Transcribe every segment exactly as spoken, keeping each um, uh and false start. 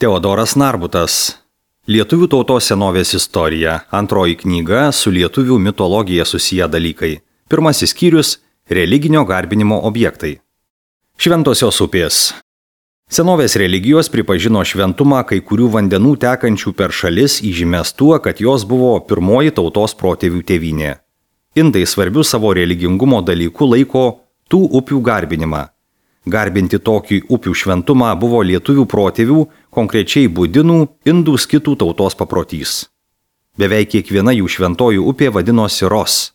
Teodoras Narbutas. Lietuvių tautos senovės istorija. Antroji knyga su lietuvių mitologija susiję dalykai. Pirmasis skyrius – religinio garbinimo objektai. Šventosios upės. Senovės religijos pripažino šventumą kai kurių vandenų tekančių per šalis įžymės tuo, kad jos buvo pirmoji tautos protėvių tėvynė. Indai svarbių savo religingumo dalykų laiko tų upių garbinimą. Garbinti tokį upių šventumą buvo lietuvių protėvių, konkrečiai budinų, indų skitų tautos paprotys. Beveik kiekviena jų šventoji upė vadinosi Ros.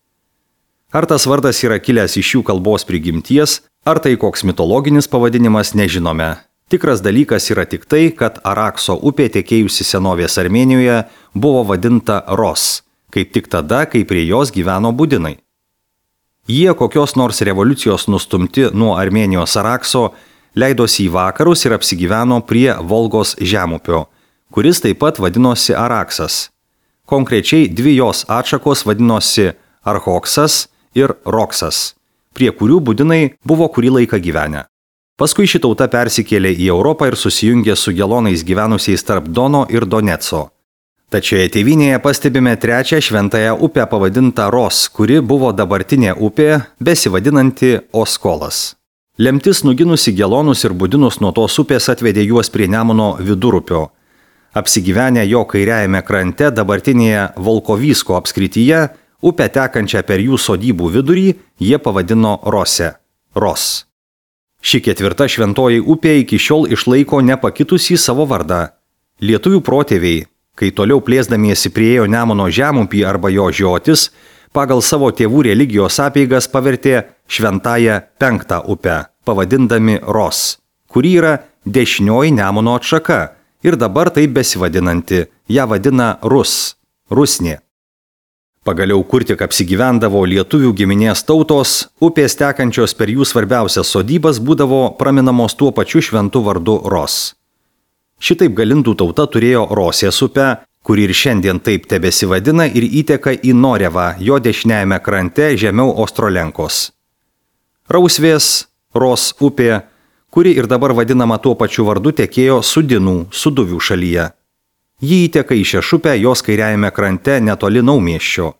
Ar tas vardas yra kilęs iš jų kalbos prigimties, ar tai koks mitologinis pavadinimas, nežinome. Tikras dalykas yra tik tai, kad Arakso upė tekėjusi senovės Armėnijoje buvo vadinta Ros, kaip tik tada, kai prie jos gyveno budinai. Jie kokios nors revoliucijos nustumti nuo Armėnijos Arakso leidosi į vakarus ir apsigyveno prie Volgos žemupio, kuris taip pat vadinosi Araksas. Konkrečiai dvi jos atšakos vadinosi Arhoksas ir Roksas, prie kurių budinai buvo kurį laiką gyvenę. Paskui ši tauta persikėlė į Europą ir susijungė su gelonais gyvenusiais tarp Dono ir Donetso. Tačioje tėvynėje pastebime trečią šventąją upę pavadintą Ros, kuri buvo dabartinė upė, besivadinanti Oskolas. Lemtis nuginusi gelonus ir budinus nuo tos upės atvedė juos prie Nemuno vidurupio. Apsigyvenę jo kairiajame krante dabartinėje Volkovysko apskrityje, upę tekančią per jų sodybų vidurį, jie pavadino Rose, Ros. Ši ketvirta šventoji upė iki šiol išlaiko nepakitusį savo vardą. Lietuvių protėviai, kai toliau plėsdamiesi priėjo Nemuno žemupį arba jo žiotis, pagal savo tėvų religijos apeigas pavertė šventąją penktą upę, pavadindami Ros, kuri yra dešinioji Nemuno atšaka ir dabar taip besivadinanti, ją vadina Rus, Rusnė. Pagaliau, kur tik apsigyvendavo lietuvių giminės tautos, upės tekančios per jų svarbiausias sodybas būdavo praminamos tuo pačiu šventu vardu Ros. Šitaip galindų tauta turėjo Rosės upę, kuri ir šiandien taip tebesivadina ir įteka į Norevą, jo dešiniajame krante žemiau Ostrolenkos. Rausvės, Ros upė, kuri ir dabar vadinama tuo pačiu vardu, tekėjo Sudinų, Suduvių šalyje. Ji įteka į Šešupę jos kairiajame krante netoli Naumiesčio.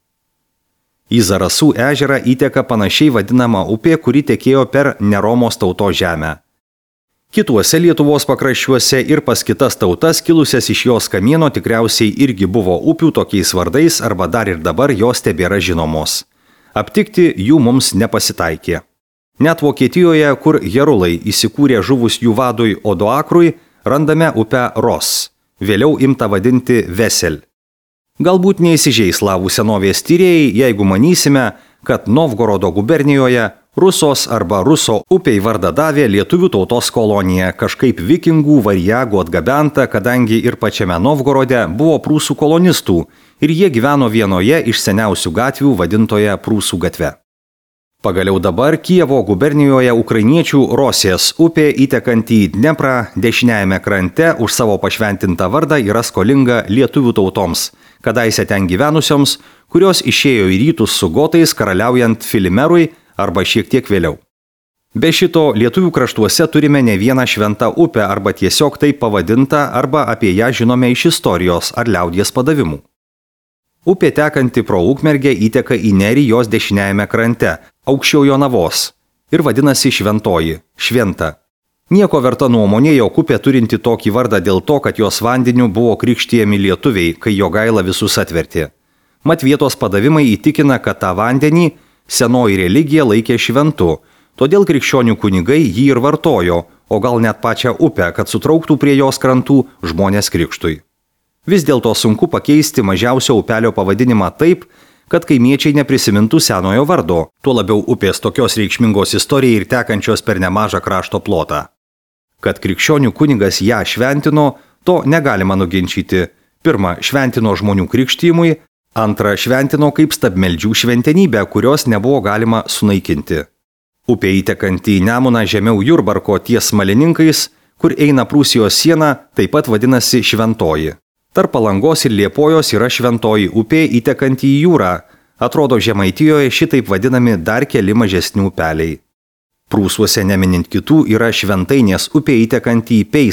Į Zarasų ežerą įteka panašiai vadinama upė, kuri tekėjo per Neromos tautos žemę. Kituose Lietuvos pakraščiuose ir pas kitas tautas kilusias iš jos kamieno tikriausiai irgi buvo upių tokiais vardais arba dar ir dabar jos tebėra žinomos. Aptikti jų mums nepasitaikė. Net Vokietijoje, kur herulai įsikūrė žuvus jų vadui Odoakrui, randame upę Ros, vėliau imta vadinti Vesel. Galbūt neįsižeis slavų senovės tyrėjai, jeigu manysime, kad Novgorodo gubernijoje Rusos arba Ruso upei vardą davė lietuvių tautos kolonija, kažkaip vikingų variagų atgabenta, kadangi ir pačiame Novgorode buvo prūsų kolonistų ir jie gyveno vienoje iš seniausių gatvių vadintoje Prūsų gatve. Pagaliau dabar Kijevo gubernijoje ukrainiečių Rosės upė įtekanti į Dneprą dešiniajame krante už savo pašventintą vardą yra skolinga lietuvių tautoms, kadaise ten gyvenusioms, kurios išėjo į rytus su gotais karaliaujant Filimerui arba šiek tiek vėliau. Be šito, lietuvių kraštuose turime ne vieną šventą upę arba tiesiog taip pavadintą arba apie ją žinome iš istorijos ar liaudies padavimų. Upė tekanti pro Ukmergę įteka į Nerį jos dešiniajame krante, aukščiau Jonavos, ir vadinasi Šventoji, šventa. Nieko verta nuomonė, jog upė turinti tokį vardą dėl to, kad jos vandeniu buvo krikštijami lietuviai, kai Jogaila visus atvertė. Mat vietos padavimai įtikina, kad tą vandenį senoji religija laikė šventu, todėl krikščionių kunigai jį ir vartojo, o gal net pačią upę, kad sutrauktų prie jos krantų žmonės krikštui. Vis dėlto sunku pakeisti mažiausio upelio pavadinimą taip, kad kaimiečiai neprisimintų senojo vardo, tuo labiau upės tokios reikšmingos istorijai ir tekančios per nemažą krašto plotą. Kad krikščionių kunigas ją šventino, to negalima nuginčyti. Pirma, šventino žmonių krikštijimui, antra, šventino kaip stabmeldžių šventenybę, kurios nebuvo galima sunaikinti. Upė įtekanti į Nemuną žemiau Jurbarko ties Smalininkais, kur eina Prūsijos siena, taip pat vadinasi Šventoji. Tarp Palangos ir Liepojos yra Šventoji upė įtekanti į jūrą. Atrodo, Žemaitijoje šitaip vadinami dar keli mažesni upeliai. Prūsuose neminint kitų yra Šventainės upė įtekanti į Peisą,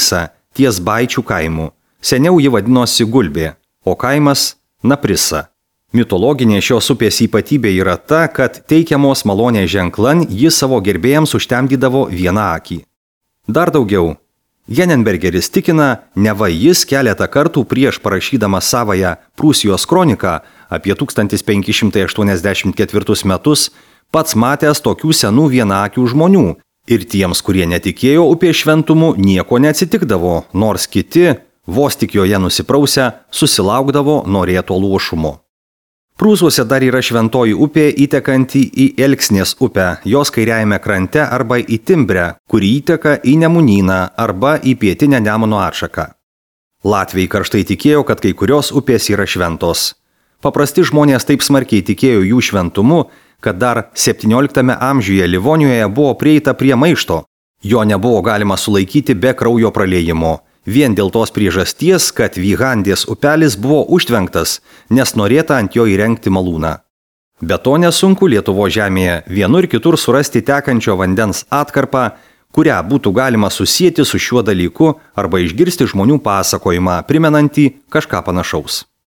ties Baičių kaimu. Seniau ji vadinosi Gulbė, o kaimas Naprisa. Mitologinė šios upės ypatybė yra ta, kad teikiamos malonės ženklan ji savo gerbėjams užtemdydavo vieną akį. Dar daugiau. Jenenbergeris tikina, neva jis keletą kartų prieš parašydamas savąją Prūsijos kroniką apie tūkstantis penki šimtai aštuoniasdešimt ketvirtus metus pats matęs tokių senų vienaakių žmonių ir tiems, kurie netikėjo upės šventumu, nieko neatsitikdavo, nors kiti, vos tik joje nusiprausę, susilaukdavo norėto luošumo. Prūsuose dar yra šventoji upė įtekanti į Elksnės upę, jos kairiajame krante arba į Timbrę, kuri įteka į Nemunyną arba į pietinę Nemuno atšaką. Latviai karštai tikėjo, kad kai kurios upės yra šventos. Paprasti žmonės taip smarkiai tikėjo jų šventumu, kad dar septynioliktame amžiuje Livonijoje buvo prieita prie maišto. Jo nebuvo galima sulaikyti be kraujo praliejimo. Vien dėl tos priežasties, kad Vygandės upelis buvo užtvenktas, nes norėta ant jo įrengti malūną. Be to nesunku Lietuvos žemėje vienur kitur surasti tekančio vandens atkarpą, kurią būtų galima susieti su šiuo dalyku arba išgirsti žmonių pasakojimą, primenantį kažką panašaus.